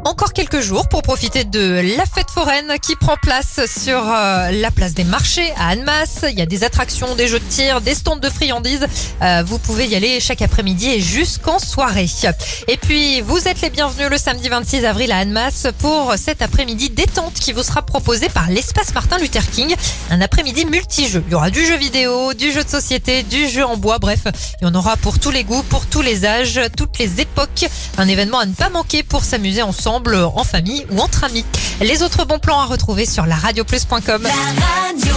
Encore quelques jours pour profiter de la fête foraine qui prend place sur la place des marchés à Annemasse. Il y a des attractions, des jeux de tir, des stands de friandises. Vous pouvez y aller chaque après-midi et jusqu'en soirée. Et puis, vous êtes les bienvenus le samedi 26 avril à Annemasse pour cet après-midi détente qui vous sera proposé par l'Espace Martin Luther King. Un après-midi multi-jeu. Il y aura du jeu vidéo, du jeu de société, du jeu en bois. Bref, il y en aura pour tous les goûts, pour tous les âges, toutes les époques. Un événement à ne pas manquer pour s'amuser ensemble, en famille ou entre amis. Les autres bons plans à retrouver sur laradioplus.com. La radio.